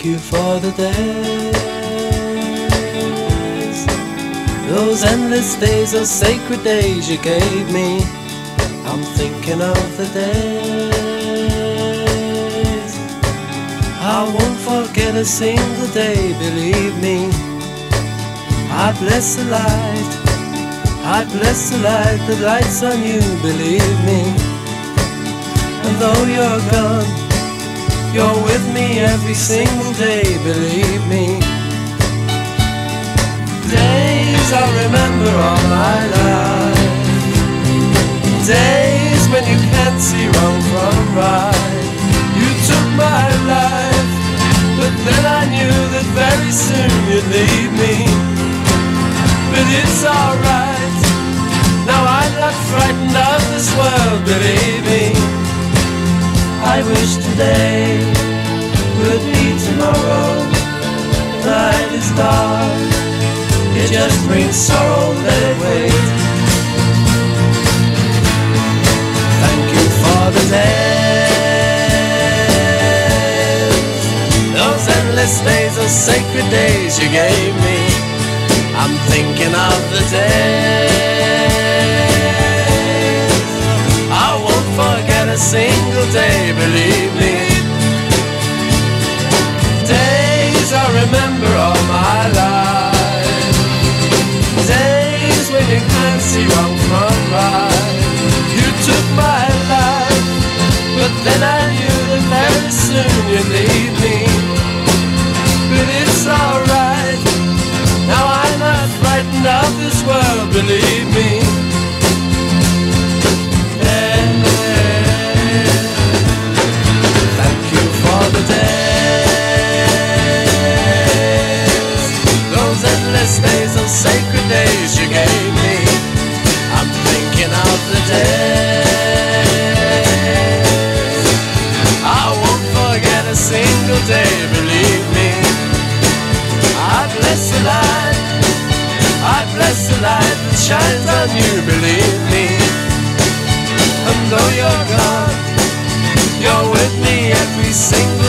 Thank you for the days, those endless days, those sacred days you gave me. I'm thinking of the days I won't forget a single day, believe me. I bless the light, I bless the light that lights on you, believe me. And though you're gone, you're with me every single day, believe me. Days I remember all my life, days when you can't see wrong from right. You took my life, but then I knew that very soon you'd leave me. But it's alright, now I'm not frightened of this world, believe me. I wish today would be tomorrow. The night is dark, it just brings sorrow, let it wait. Thank you for the days, those endless days, those sacred days you gave me. I'm thinking of the days I won't forget a single day, believe me. Days I remember all my life, days when you can't see wrong from right. You took my life, but then I knew that very soon you'd leave me. But it's alright, now I'm not frightened of this world, believe me. Thank you for the days, those endless days, those sacred days you gave me. I'm thinking of the days I won't forget a single day, believe me. I bless the light, I bless the light that shines on you, believe me. And though you're gone, you're with me every single